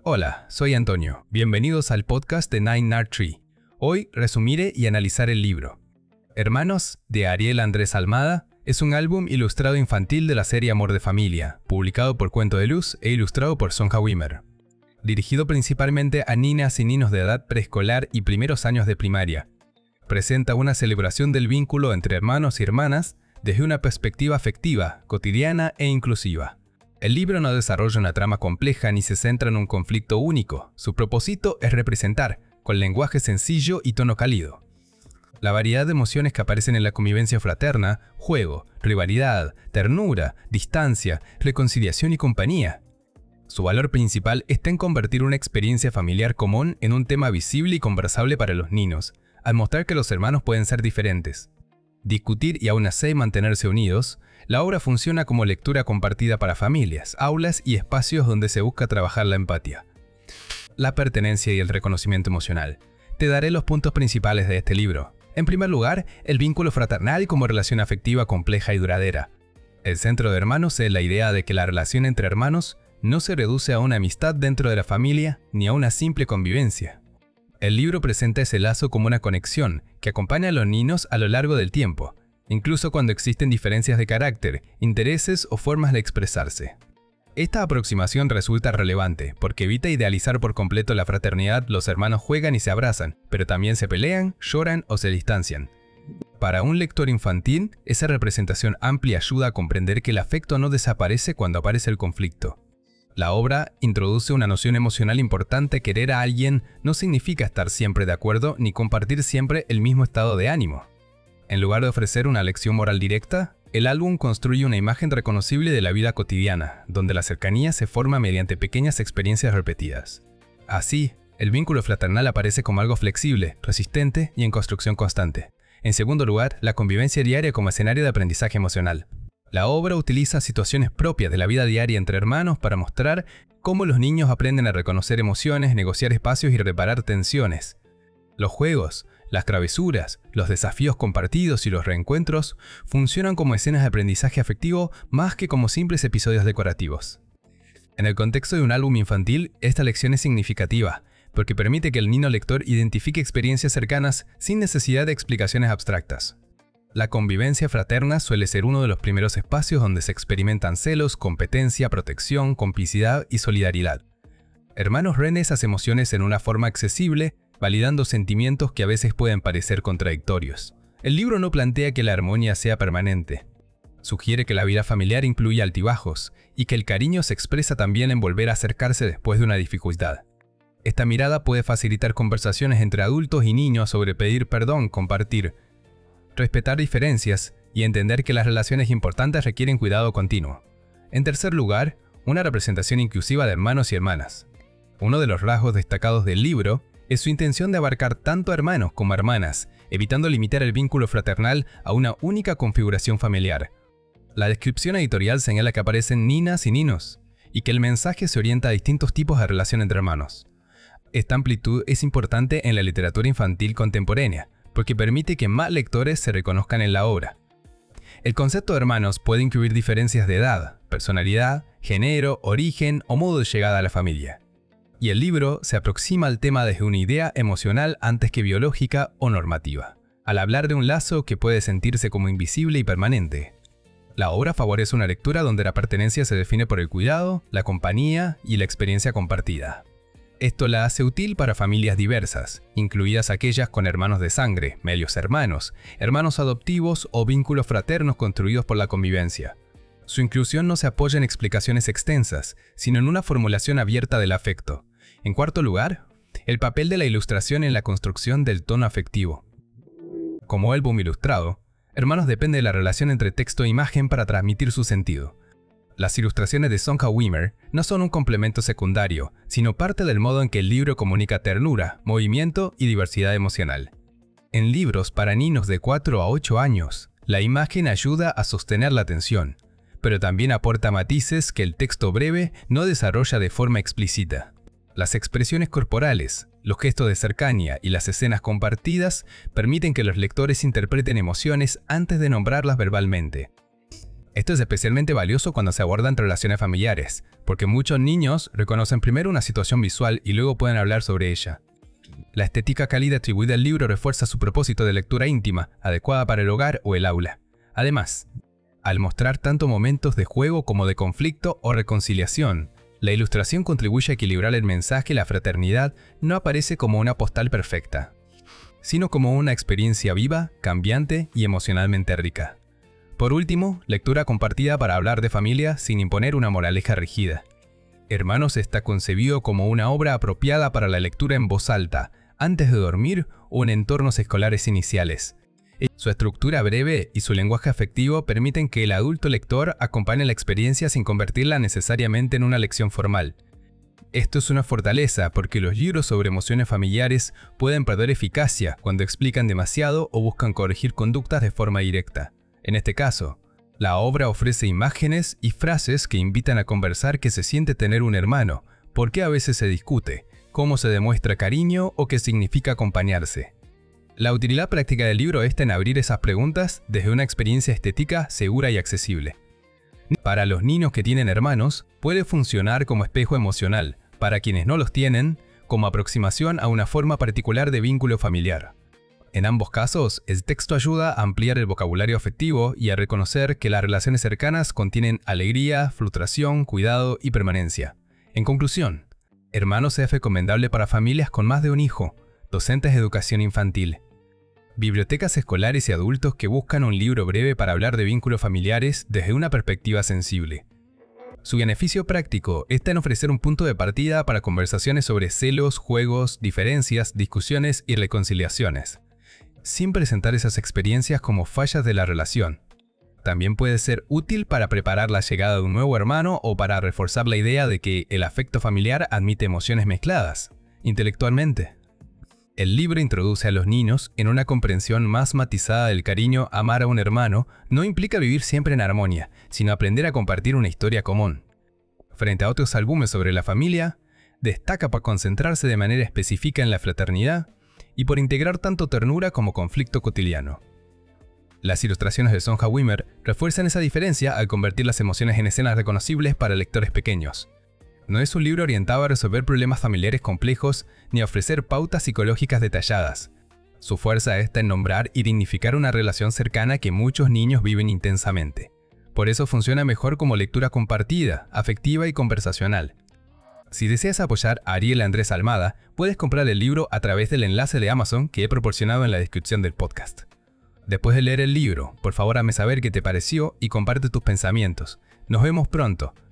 Hola, soy Antonio. Bienvenidos al podcast de Nine Nard Tree. Hoy resumiré y analizaré el libro. Hermanos, de Ariel Andrés Almada, es un álbum ilustrado infantil de la serie Amor de Familia, publicado por Cuento de Luz e ilustrado por Sonja Wimmer. Dirigido principalmente a niñas y niños de edad preescolar y primeros años de primaria. Presenta una celebración del vínculo entre hermanos y hermanas desde una perspectiva afectiva, cotidiana e inclusiva. El libro no desarrolla una trama compleja ni se centra en un conflicto único. Su propósito es representar, con lenguaje sencillo y tono cálido, la variedad de emociones que aparecen en la convivencia fraterna: juego, rivalidad, ternura, distancia, reconciliación y compañía. Su valor principal está en convertir una experiencia familiar común en un tema visible y conversable para los niños, al mostrar que los hermanos pueden ser diferentes, discutir y aún así mantenerse unidos. La obra funciona como lectura compartida para familias, aulas y espacios donde se busca trabajar la empatía, la pertenencia y el reconocimiento emocional. Te daré los puntos principales de este libro. En primer lugar, el vínculo fraternal como relación afectiva compleja y duradera. El centro de Hermanos es la idea de que la relación entre hermanos no se reduce a una amistad dentro de la familia ni a una simple convivencia. El libro presenta ese lazo como una conexión que acompaña a los niños a lo largo del tiempo, incluso cuando existen diferencias de carácter, intereses o formas de expresarse. Esta aproximación resulta relevante porque evita idealizar por completo la fraternidad. Los hermanos juegan y se abrazan, pero también se pelean, lloran o se distancian. Para un lector infantil, esa representación amplia ayuda a comprender que el afecto no desaparece cuando aparece el conflicto. La obra introduce una noción emocional importante: querer a alguien no significa estar siempre de acuerdo ni compartir siempre el mismo estado de ánimo. En lugar de ofrecer una lección moral directa, el álbum construye una imagen reconocible de la vida cotidiana, donde la cercanía se forma mediante pequeñas experiencias repetidas. Así, el vínculo fraternal aparece como algo flexible, resistente y en construcción constante. En segundo lugar, la convivencia diaria como escenario de aprendizaje emocional. La obra utiliza situaciones propias de la vida diaria entre hermanos para mostrar cómo los niños aprenden a reconocer emociones, negociar espacios y reparar tensiones. Los juegos, las travesuras, los desafíos compartidos y los reencuentros funcionan como escenas de aprendizaje afectivo más que como simples episodios decorativos. En el contexto de un álbum infantil, esta lección es significativa, porque permite que el niño lector identifique experiencias cercanas sin necesidad de explicaciones abstractas. La convivencia fraterna suele ser uno de los primeros espacios donde se experimentan celos, competencia, protección, complicidad y solidaridad. Hermanos ven esas emociones en una forma accesible, validando sentimientos que a veces pueden parecer contradictorios. El libro no plantea que la armonía sea permanente. Sugiere que la vida familiar incluye altibajos y que el cariño se expresa también en volver a acercarse después de una dificultad. Esta mirada puede facilitar conversaciones entre adultos y niños sobre pedir perdón, compartir, respetar diferencias y entender que las relaciones importantes requieren cuidado continuo. En tercer lugar, una representación inclusiva de hermanos y hermanas. Uno de los rasgos destacados del libro es su intención de abarcar tanto hermanos como hermanas, evitando limitar el vínculo fraternal a una única configuración familiar. La descripción editorial señala que aparecen ninas y ninos, y que el mensaje se orienta a distintos tipos de relación entre hermanos. Esta amplitud es importante en la literatura infantil contemporánea, porque permite que más lectores se reconozcan en la obra. El concepto de hermanos puede incluir diferencias de edad, personalidad, género, origen o modo de llegada a la familia. Y el libro se aproxima al tema desde una idea emocional antes que biológica o normativa, al hablar de un lazo que puede sentirse como invisible y permanente. La obra favorece una lectura donde la pertenencia se define por el cuidado, la compañía y la experiencia compartida. Esto la hace útil para familias diversas, incluidas aquellas con hermanos de sangre, medios hermanos, hermanos adoptivos o vínculos fraternos construidos por la convivencia. Su inclusión no se apoya en explicaciones extensas, sino en una formulación abierta del afecto. En cuarto lugar, el papel de la ilustración en la construcción del tono afectivo. Como álbum ilustrado, Hermanos depende de la relación entre texto e imagen para transmitir su sentido. Las ilustraciones de Sonja Wimmer no son un complemento secundario, sino parte del modo en que el libro comunica ternura, movimiento y diversidad emocional. En libros para niños de 4 a 8 años, la imagen ayuda a sostener la atención, pero también aporta matices que el texto breve no desarrolla de forma explícita. Las expresiones corporales, los gestos de cercanía y las escenas compartidas permiten que los lectores interpreten emociones antes de nombrarlas verbalmente. Esto es especialmente valioso cuando se abordan relaciones familiares, porque muchos niños reconocen primero una situación visual y luego pueden hablar sobre ella. La estética cálida atribuida al libro refuerza su propósito de lectura íntima, adecuada para el hogar o el aula. Además, al mostrar tanto momentos de juego como de conflicto o reconciliación, la ilustración contribuye a equilibrar el mensaje y la fraternidad no aparece como una postal perfecta, sino como una experiencia viva, cambiante y emocionalmente rica. Por último, lectura compartida para hablar de familia sin imponer una moraleja rígida. Hermanos está concebido como una obra apropiada para la lectura en voz alta, antes de dormir o en entornos escolares iniciales. Su estructura breve y su lenguaje afectivo permiten que el adulto lector acompañe la experiencia sin convertirla necesariamente en una lección formal. Esto es una fortaleza porque los libros sobre emociones familiares pueden perder eficacia cuando explican demasiado o buscan corregir conductas de forma directa. En este caso, la obra ofrece imágenes y frases que invitan a conversar qué se siente tener un hermano, por qué a veces se discute, cómo se demuestra cariño o qué significa acompañarse. La utilidad práctica del libro está en abrir esas preguntas desde una experiencia estética segura y accesible. Para los niños que tienen hermanos, puede funcionar como espejo emocional, para quienes no los tienen, como aproximación a una forma particular de vínculo familiar. En ambos casos, el texto ayuda a ampliar el vocabulario afectivo y a reconocer que las relaciones cercanas contienen alegría, frustración, cuidado y permanencia. En conclusión, Hermanos es recomendable para familias con más de un hijo, docentes de educación infantil, bibliotecas escolares y adultos que buscan un libro breve para hablar de vínculos familiares desde una perspectiva sensible. Su beneficio práctico está en ofrecer un punto de partida para conversaciones sobre celos, juegos, diferencias, discusiones y reconciliaciones, sin presentar esas experiencias como fallas de la relación. También puede ser útil para preparar la llegada de un nuevo hermano o para reforzar la idea de que el afecto familiar admite emociones mezcladas, intelectualmente. El libro introduce a los niños en una comprensión más matizada del cariño. Amar a un hermano no implica vivir siempre en armonía, sino aprender a compartir una historia común. Frente a otros álbumes sobre la familia, destaca por concentrarse de manera específica en la fraternidad y por integrar tanto ternura como conflicto cotidiano. Las ilustraciones de Sonja Wimmer refuerzan esa diferencia al convertir las emociones en escenas reconocibles para lectores pequeños. No es un libro orientado a resolver problemas familiares complejos ni a ofrecer pautas psicológicas detalladas. Su fuerza está en nombrar y dignificar una relación cercana que muchos niños viven intensamente. Por eso funciona mejor como lectura compartida, afectiva y conversacional. Si deseas apoyar a Ariel Andrés Almada, puedes comprar el libro a través del enlace de Amazon que he proporcionado en la descripción del podcast. Después de leer el libro, por favor hazme saber qué te pareció y comparte tus pensamientos. Nos vemos pronto.